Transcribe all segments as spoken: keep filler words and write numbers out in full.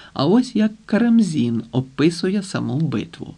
А ось як Карамзін описує саму битву.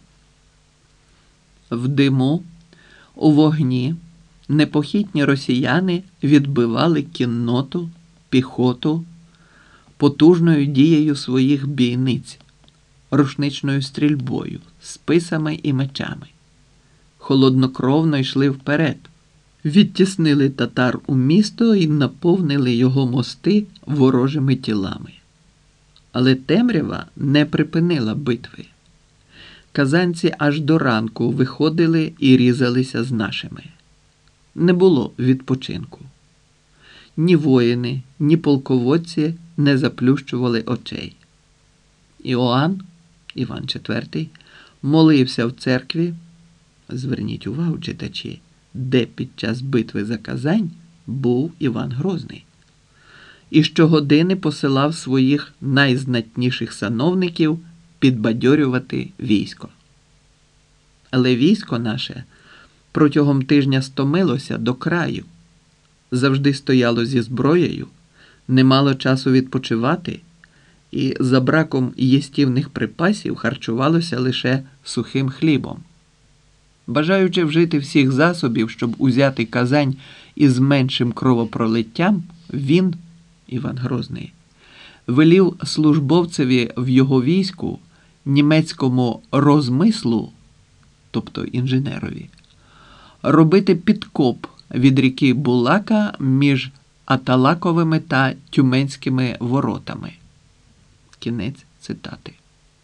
В диму, у вогні непохитні росіяни відбивали кінноту, піхоту потужною дією своїх бійниць, рушничною стрільбою, списами і мечами. Холоднокровно йшли вперед, відтіснили татар у місто і наповнили його мости ворожими тілами. Але темрява не припинила битви. Казанці аж до ранку виходили і різалися з нашими. Не було відпочинку. Ні воїни, ні полководці не заплющували очей. Іоанн, Іван четвертий, молився в церкві, зверніть увагу, читачі, де під час битви за Казань був Іван Грозний, і щогодини посилав своїх найзнатніших сановників підбадьорювати військо. Але військо наше протягом тижня стомилося до краю, завжди стояло зі зброєю, не мало часу відпочивати і за браком їстівних припасів харчувалося лише сухим хлібом. Бажаючи вжити всіх засобів, щоб узяти Казань із меншим кровопролиттям, він, Іван Грозний, велів службовцеві в його війську, німецькому розмислу, тобто інженерові, робити підкоп від ріки Булака між Аталаковими та Тюменськими воротами. Кінець цитати.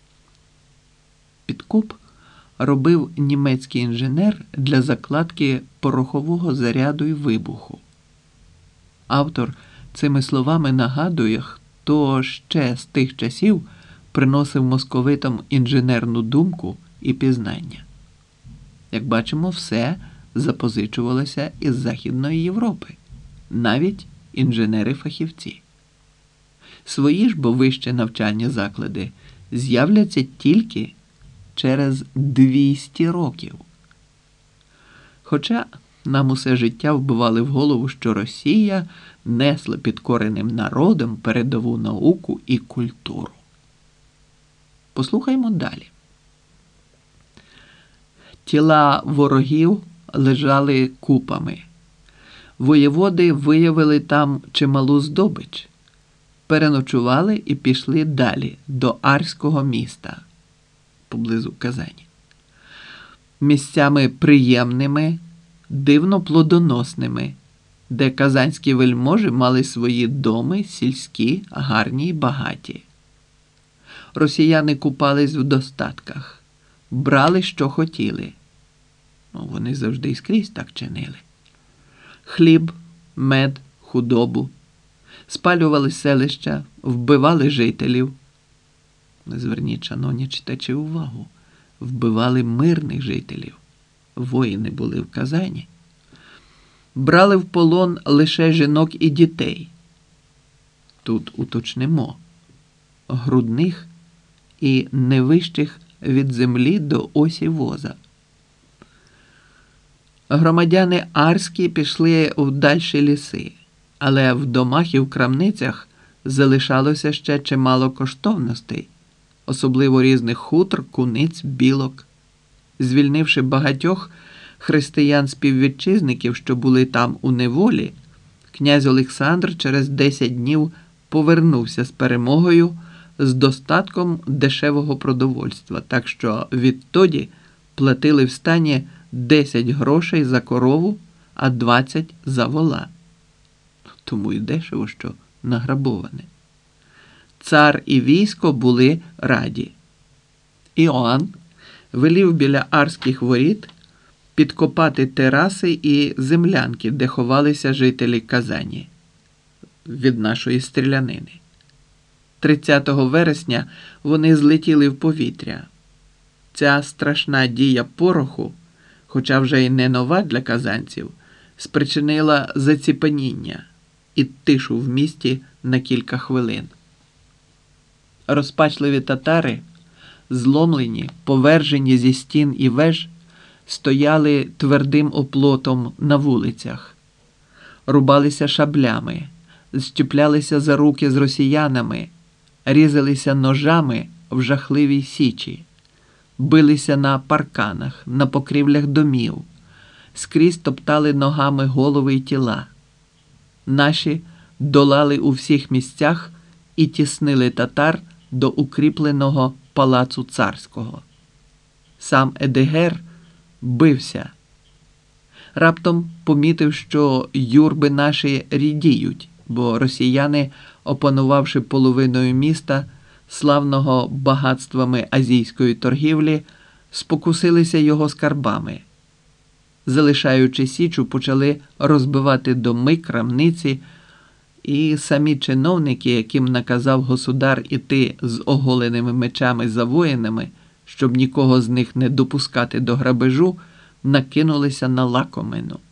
Підкоп робив німецький інженер для закладки порохового заряду і вибуху. Автор цими словами нагадує, хто ще з тих часів приносив московитам інженерну думку і пізнання. Як бачимо, все запозичувалося із Західної Європи, навіть інженери-фахівці. Свої ж бо вищі навчальні заклади з'являться тільки через двісті років. Хоча нам усе життя вбивали в голову, що Росія несла підкореним народам передову науку і культуру. Послухаймо далі. Тіла ворогів лежали купами. Воєводи виявили там чималу здобич. Переночували і пішли далі, до Арського міста, поблизу Казані. Місцями приємними, дивно плодоносними, де казанські вельможі мали свої доми, сільські, гарні й багаті. Росіяни купались в достатках, брали, що хотіли. Ну, вони завжди і скрізь так чинили. Хліб, мед, худобу. Спалювали селища, вбивали жителів. Зверніть, шановні читачі, увагу. Вбивали мирних жителів. Воїни були в Казані. Брали в полон лише жінок і дітей. Тут уточнимо. Грудних і не вищих від землі до осі воза. Громадяни Арські пішли в дальші ліси, але в домах і в крамницях залишалося ще чимало коштовностей, особливо різних хутр, куниць, білок. Звільнивши багатьох християн-співвітчизників, що були там у неволі, князь Олександр через десять днів повернувся з перемогою з достатком дешевого продовольства, так що відтоді платили в стані десять грошей за корову, а двадцять за вола. Тому й дешево, що награбоване. Цар і військо були раді. Іоанн велів біля Арських воріт підкопати тераси і землянки, де ховалися жителі Казані від нашої стрілянини. тридцятого вересня вони злетіли в повітря. Ця страшна дія пороху, хоча вже й не нова для казанців, спричинила заціпеніння і тишу в місті на кілька хвилин. Розпачливі татари, зломлені, повержені зі стін і веж, стояли твердим оплотом на вулицях, рубалися шаблями, зчіплялися за руки з росіянами, різалися ножами в жахливій січі, билися на парканах, на покрівлях домів, скрізь топтали ногами голови й тіла. Наші долали у всіх місцях і тіснили татар до укріпленого палацу царського. Сам Едигер бився. Раптом помітив, що юрби наші рідіють, бо росіяни, опанувавши половиною міста, славного багатствами азійської торгівлі, спокусилися його скарбами. Залишаючи січу, почали розбивати доми, крамниці, і самі чиновники, яким наказав государ іти з оголеними мечами за воїнами, щоб нікого з них не допускати до грабежу, накинулися на лакомину.